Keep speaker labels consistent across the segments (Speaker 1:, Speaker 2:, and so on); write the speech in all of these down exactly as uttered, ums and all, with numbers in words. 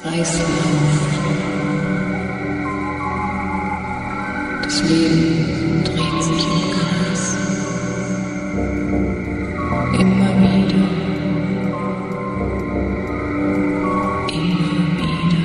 Speaker 1: Kreislauf. Das Leben dreht sich im Kreis. Immer wieder. Immer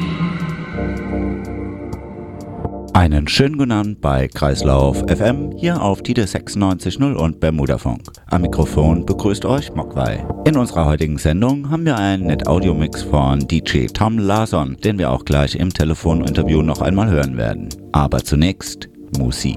Speaker 1: wieder.
Speaker 2: Einen schönen guten Abend bei Kreislauf F M, hier auf Tide sechsundneunzig Komma null und Bermudafunk. Am Mikrofon begrüßt euch Mogwai. In unserer heutigen Sendung haben wir einen Net-Audio-Mix von D J Tom Larson, den wir auch gleich im Telefoninterview noch einmal hören werden. Aber zunächst Musik.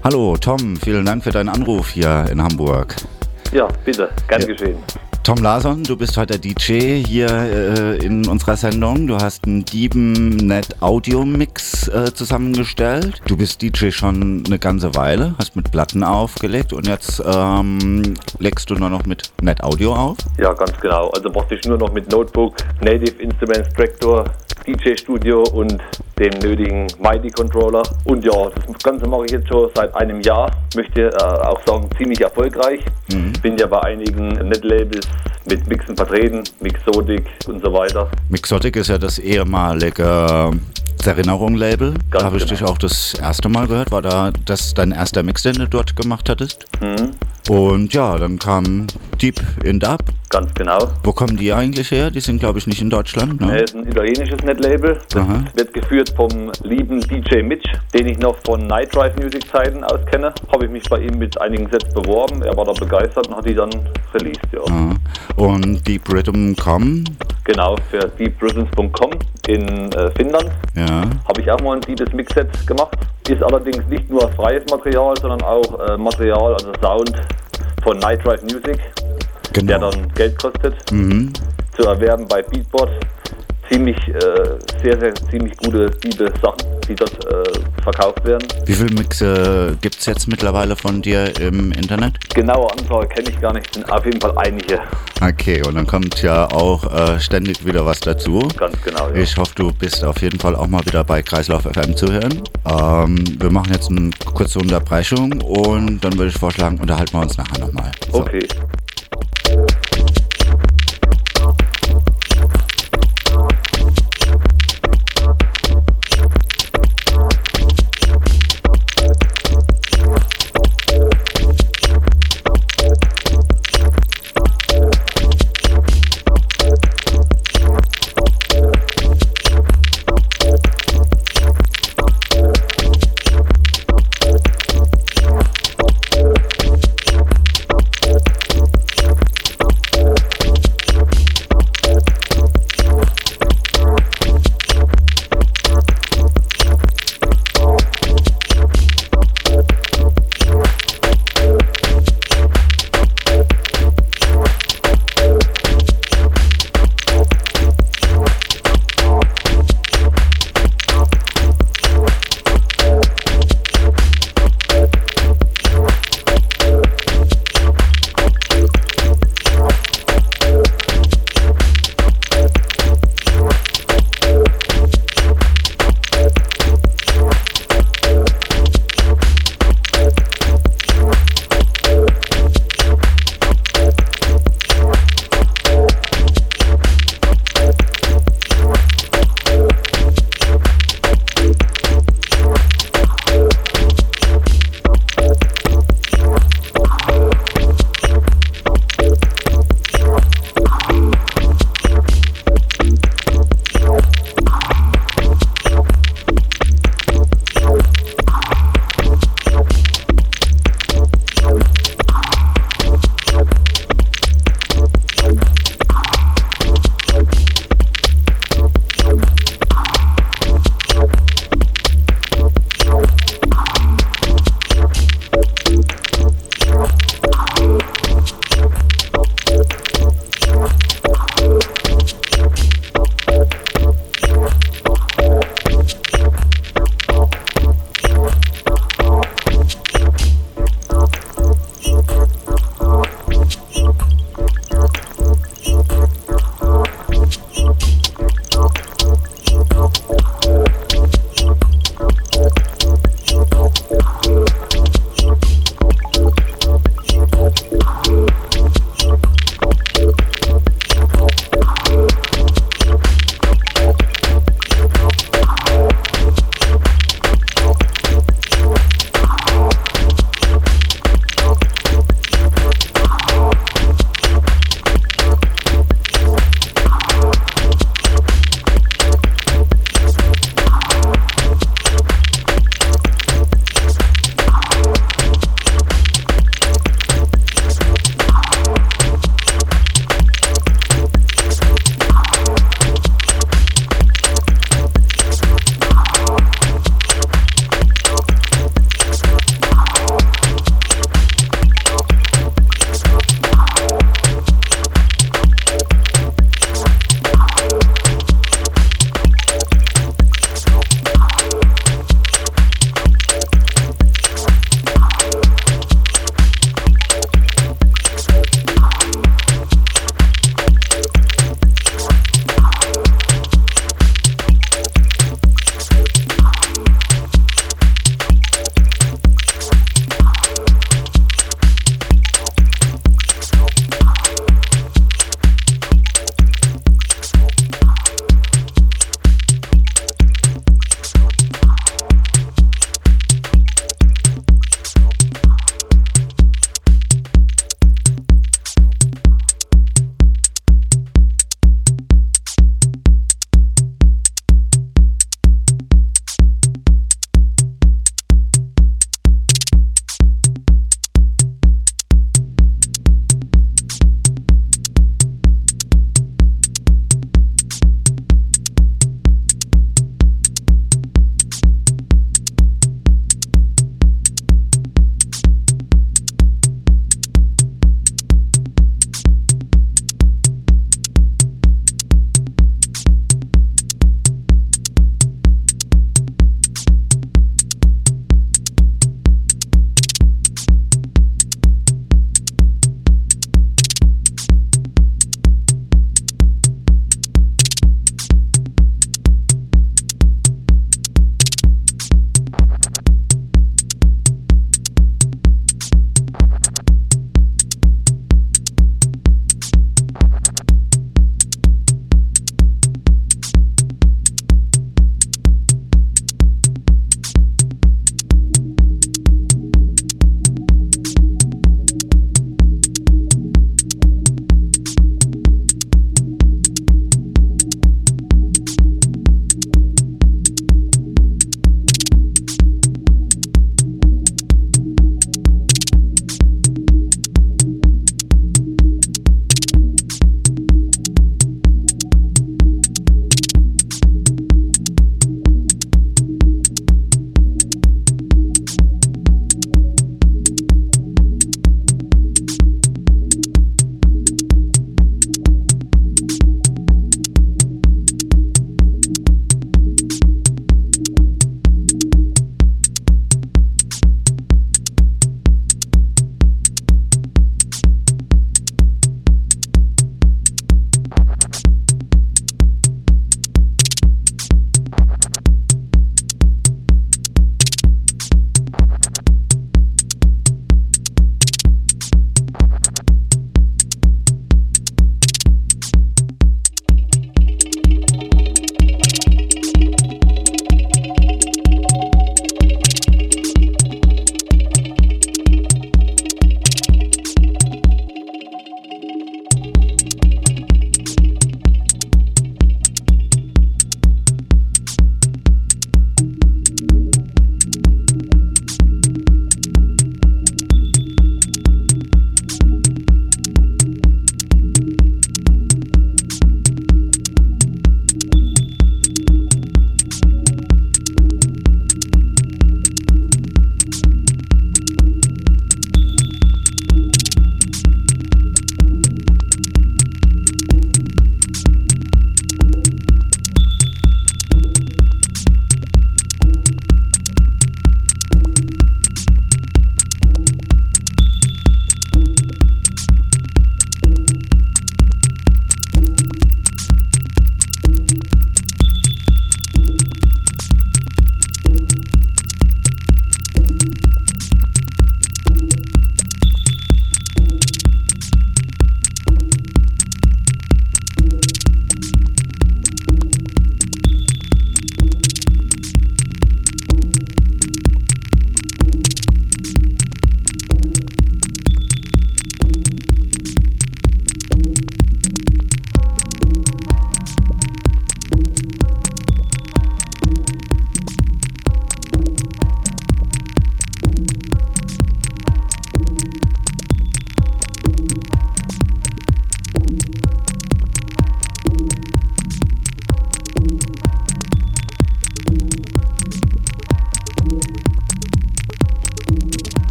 Speaker 2: Hallo Tom, vielen Dank für deinen Anruf hier in Hamburg.
Speaker 3: Ja, bitte, gern
Speaker 2: ja.
Speaker 3: geschehen.
Speaker 2: Tom Larsson, du bist heute der D J hier äh, in unserer Sendung. Du hast einen Diebennet Audio Mix äh, zusammengestellt. Du bist D J schon eine ganze Weile, hast mit Platten aufgelegt und jetzt ähm, legst du nur noch mit Net Audio auf?
Speaker 3: Ja, ganz genau. Also praktisch nur noch mit Notebook, Native Instruments Tractor, D J Studio und dem nötigen MIDI-Controller. Und ja, das Ganze mache ich jetzt schon seit einem Jahr. Möchte äh, auch sagen, ziemlich erfolgreich. Mhm. Bin ja bei einigen Net-Labels mit Mixen vertreten, Mixotic und so weiter.
Speaker 2: Mixotic ist ja das ehemalige Erinnerung-Label. Da habe ich
Speaker 3: genau.
Speaker 2: dich auch das erste Mal gehört. War da das dein erster Mix, den du dort gemacht hattest? Mhm. Und ja, dann kam Deep in Dub.
Speaker 3: Ganz genau.
Speaker 2: Wo kommen die eigentlich her? Die sind, glaube ich, nicht in Deutschland, ne?
Speaker 3: Nee, ist ein italienisches Net-Label. Das
Speaker 2: Aha.
Speaker 3: wird geführt vom lieben D J Mitch, den ich noch von Night Drive Music Zeiten aus kenne. Habe ich mich bei ihm mit einigen Sets beworben. Er war da begeistert und hat die dann released, ja.
Speaker 2: Aha. Und Deep Rhythm Punkt com?
Speaker 3: Genau, für deep rhythms Punkt com in äh, Finnland.
Speaker 2: Ja.
Speaker 3: Habe ich auch mal ein deepes Mixset gemacht. Ist allerdings nicht nur freies Material, sondern auch äh, Material, also Sound von Night Drive Music,
Speaker 2: genau.
Speaker 3: der dann Geld kostet,
Speaker 2: mhm.
Speaker 3: zu erwerben bei Beatbot. Ziemlich, äh, sehr, sehr, ziemlich gute, liebe Sachen, die dort äh, verkauft werden.
Speaker 2: Wie viele Mixe gibt es jetzt mittlerweile von dir im Internet?
Speaker 3: Genaue Anzahl kenne ich gar nicht, sind auf jeden Fall einige.
Speaker 2: Okay, und dann kommt ja auch äh, ständig wieder was dazu.
Speaker 3: Ganz genau, ja.
Speaker 2: Ich hoffe, du bist auf jeden Fall auch mal wieder bei Kreislauf F M zu hören. Ähm, wir machen jetzt eine kurze Unterbrechung und dann würde ich vorschlagen, unterhalten wir uns nachher nochmal. So.
Speaker 3: Okay.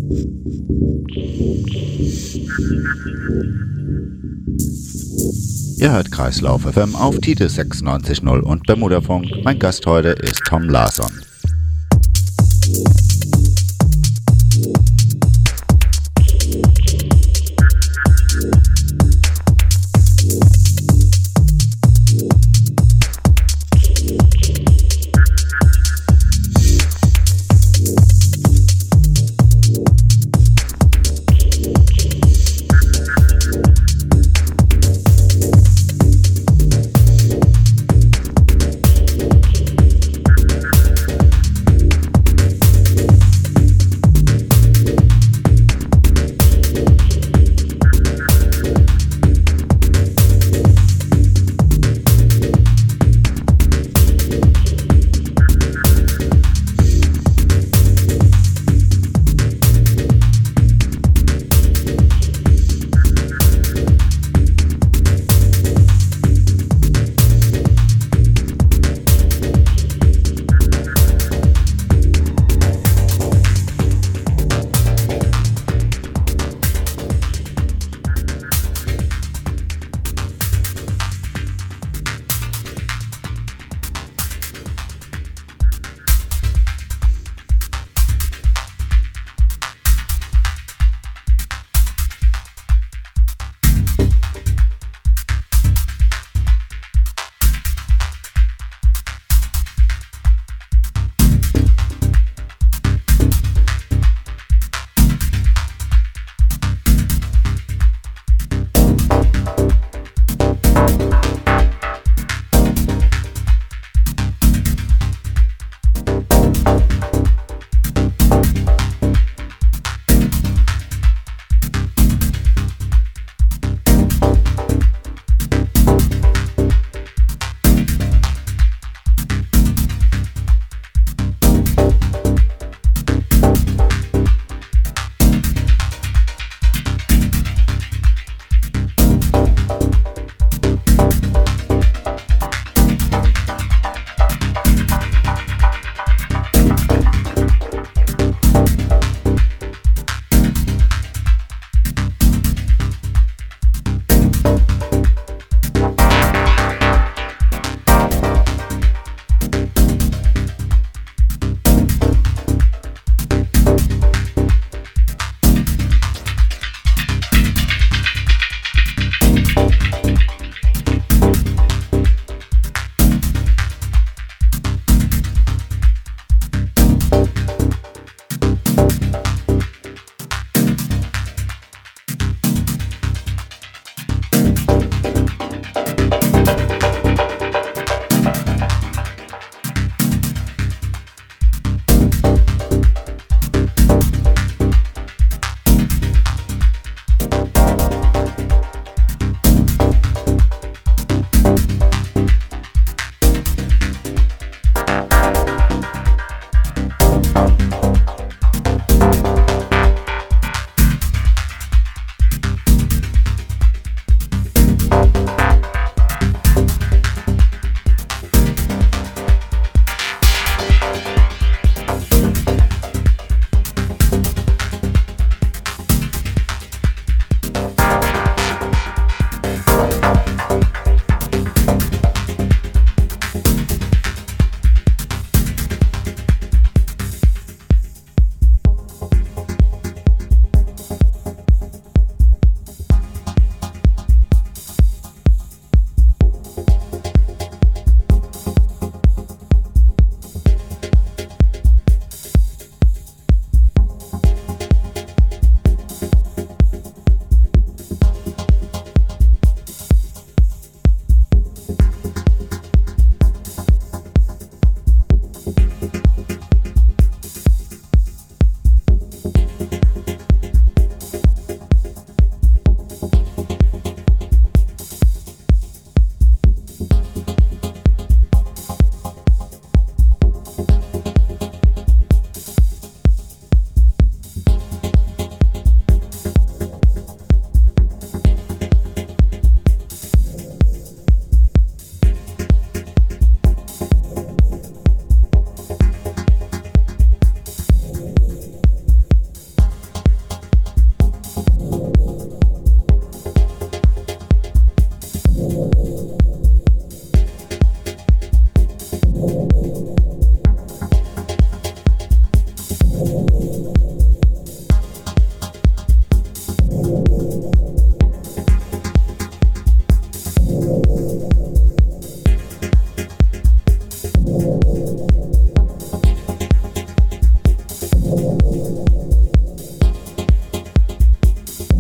Speaker 2: Ihr hört Kreislauf F M auf T D sechsundneunzig Komma null und Bermudafunk. Mein Gast heute ist Tom Larsson.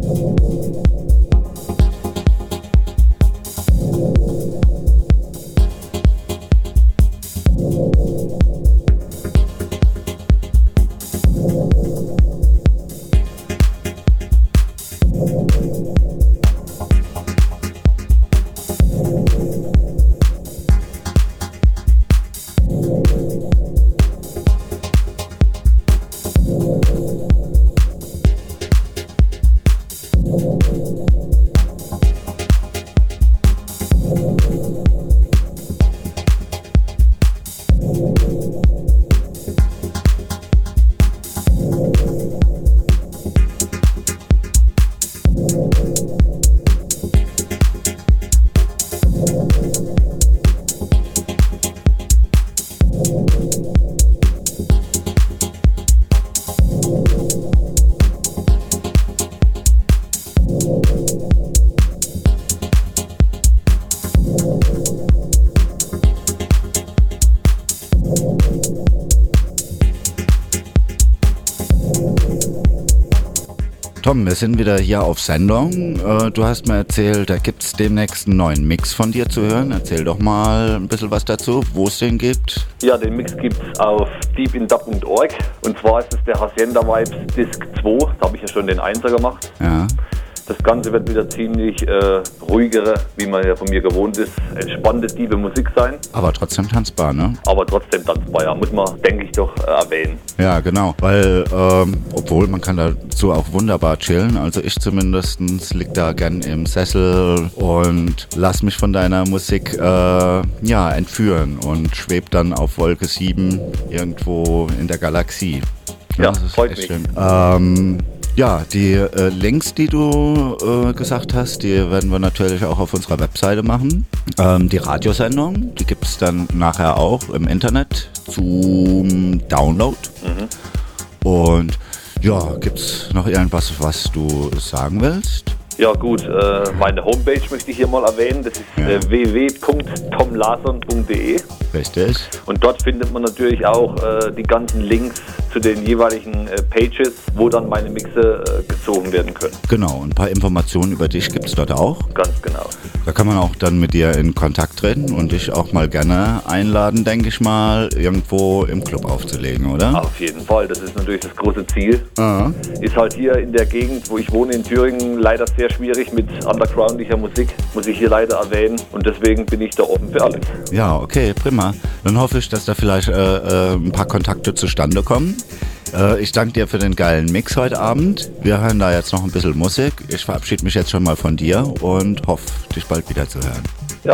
Speaker 2: Tom, wir sind wieder hier auf Sendung. Äh, du hast mir erzählt, da gibt es demnächst einen neuen Mix von dir zu hören. Erzähl doch mal ein bisschen was dazu, wo es den gibt.
Speaker 3: Ja, den Mix gibt es auf deep in dub punkt org. Und zwar ist es der Hacienda Vibes Disc zwei. Da habe ich ja schon den Einser gemacht.
Speaker 2: Ja.
Speaker 3: Das Ganze wird wieder ziemlich äh, ruhigere, wie man ja von mir gewohnt ist, entspannte, tiefe Musik sein.
Speaker 2: Aber trotzdem tanzbar, ne?
Speaker 3: Aber trotzdem tanzbar, ja, muss man, denke ich, doch äh, erwähnen.
Speaker 2: Ja, genau, weil, ähm, obwohl man kann dazu auch wunderbar chillen, also ich zumindest lieg da gern im Sessel und lass mich von deiner Musik, äh, ja, entführen und schweb dann auf Wolke sieben irgendwo in der Galaxie.
Speaker 3: Ja,
Speaker 2: das ist
Speaker 3: freut
Speaker 2: echt
Speaker 3: mich.
Speaker 2: schön. Ähm, Ja, die äh, Links, die du äh, gesagt hast, die werden wir natürlich auch auf unserer Webseite machen. Ähm, die Radiosendung, die gibt es dann nachher auch im Internet zum Download. Mhm. Und ja, gibt es noch irgendwas, was du sagen willst?
Speaker 3: Ja gut, äh, meine Homepage möchte ich hier mal erwähnen. Das ist
Speaker 2: Ja.
Speaker 3: äh, w w w punkt tom larsson punkt d e.
Speaker 2: Richtig.
Speaker 3: Und dort findet man natürlich auch äh, die ganzen Links zu den jeweiligen äh, Pages, wo dann meine Mixe äh, gezogen werden können.
Speaker 2: Genau, ein paar Informationen über dich gibt es dort auch.
Speaker 3: Ganz genau.
Speaker 2: Da kann man auch dann mit dir in Kontakt treten und dich auch mal gerne einladen, denke ich mal, irgendwo im Club aufzulegen, oder?
Speaker 3: Auf jeden Fall, das ist natürlich das große Ziel.
Speaker 2: Ah.
Speaker 3: Ist halt hier in der Gegend, wo ich wohne, in Thüringen, leider sehr schwierig mit undergroundlicher Musik, muss ich hier leider erwähnen. Und deswegen bin ich da offen für alles.
Speaker 2: Ja, okay, prima. Dann hoffe ich, dass da vielleicht äh, äh, ein paar Kontakte zustande kommen. Äh, ich danke dir für den geilen Mix heute Abend. Wir hören da jetzt noch ein bisschen Musik. Ich verabschiede mich jetzt schon mal von dir und hoffe, dich bald wieder zu hören.
Speaker 3: Ja.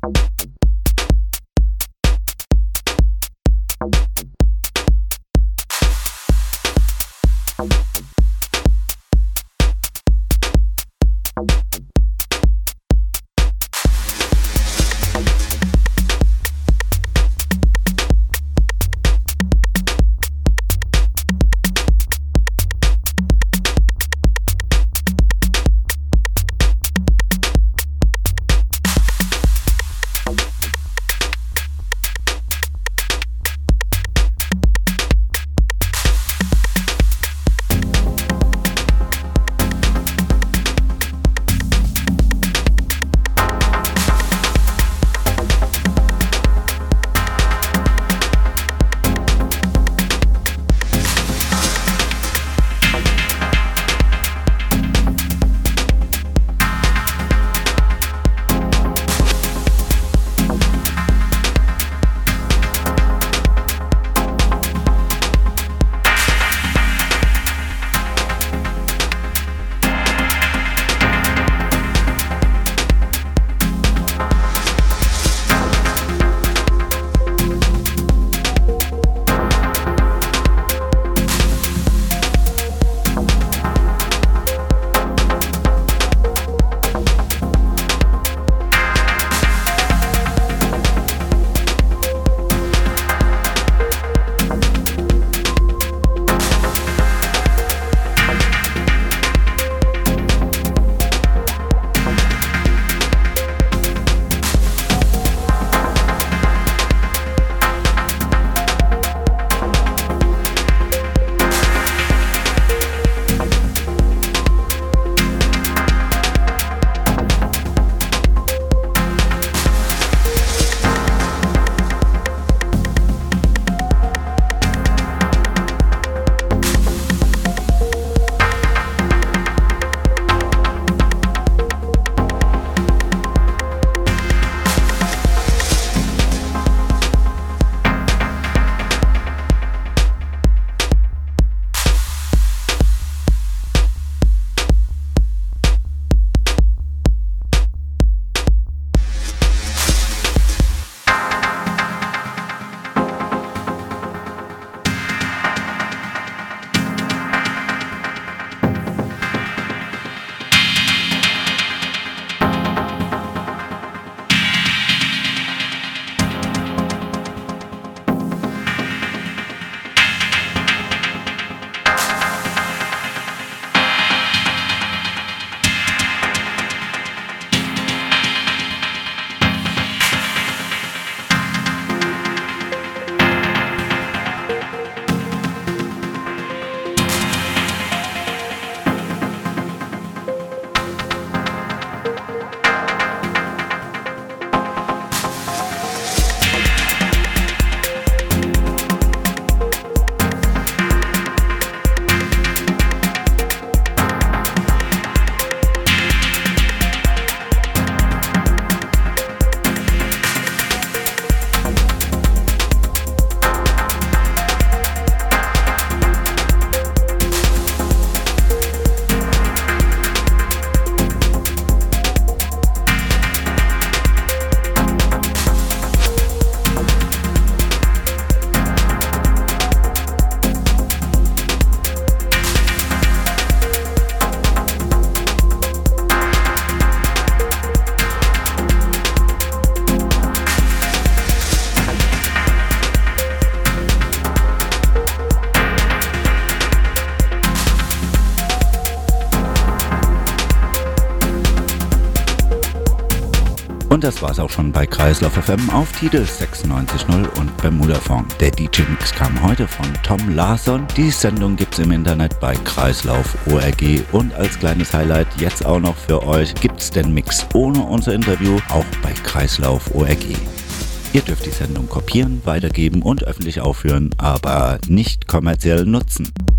Speaker 2: Und das war's auch schon bei Kreislauf F M auf Tidal sechsundneunzig Komma null und Bermudafunk. Der D J-Mix kam heute von Tom Larsson. Die Sendung gibt's im Internet bei Kreislauf Punkt org und als kleines Highlight jetzt auch noch für euch gibt's den Mix ohne unser Interview auch bei Kreislauf Punkt org. Ihr dürft die Sendung kopieren, weitergeben und öffentlich aufführen, aber nicht kommerziell nutzen.